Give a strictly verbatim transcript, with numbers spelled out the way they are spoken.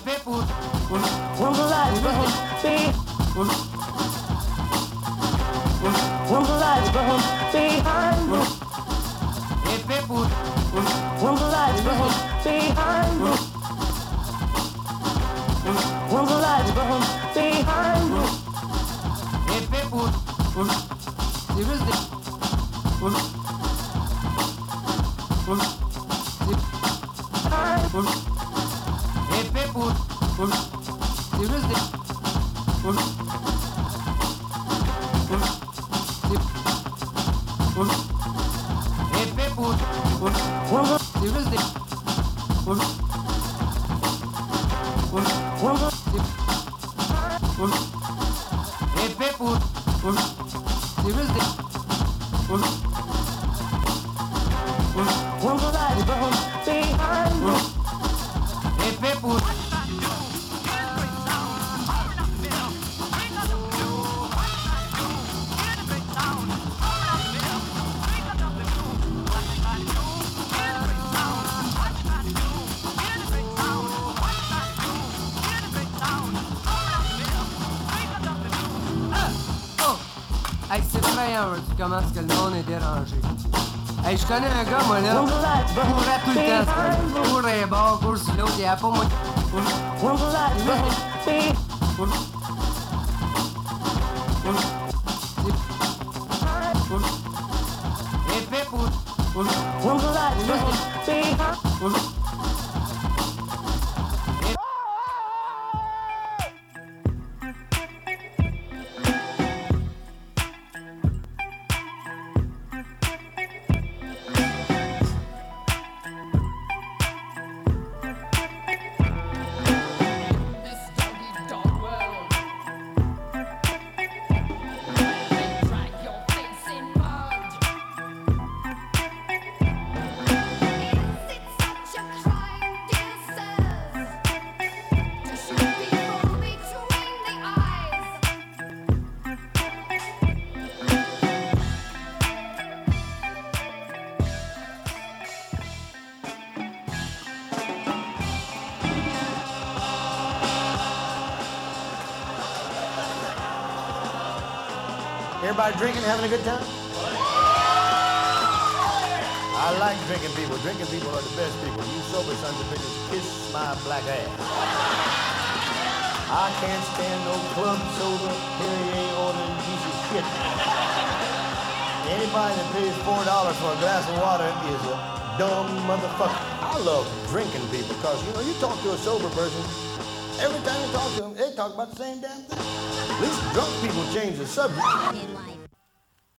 people, when the lights burn, behind when the lights burn behind me. Hey people, when the lights burn behind me. When the lights burn behind me. Hey people, seriously. Hey people, seriously. Hey people, seriously. Hey people, seriously. When the light burns behind me. Hey people. Hey, c'est meilleur, tu commences que le monde est dérangé. Hey, je connais un gars, moi, là, qui courait tout le temps, il courait bord, court sur l'autre, il y a pas moi. Hey, people. Everybody drinking, having a good time? I like drinking people. Drinking people are the best people. You sober sons of bitches, kiss my black ass. I can't stand no club soda, Perrier ordering piece of shit. Anybody that pays four dollars for a glass of water is a dumb motherfucker. I love drinking people because, you know, you talk to a sober person, every time you talk to them, they talk about the same damn thing. At least drunk people change the subject.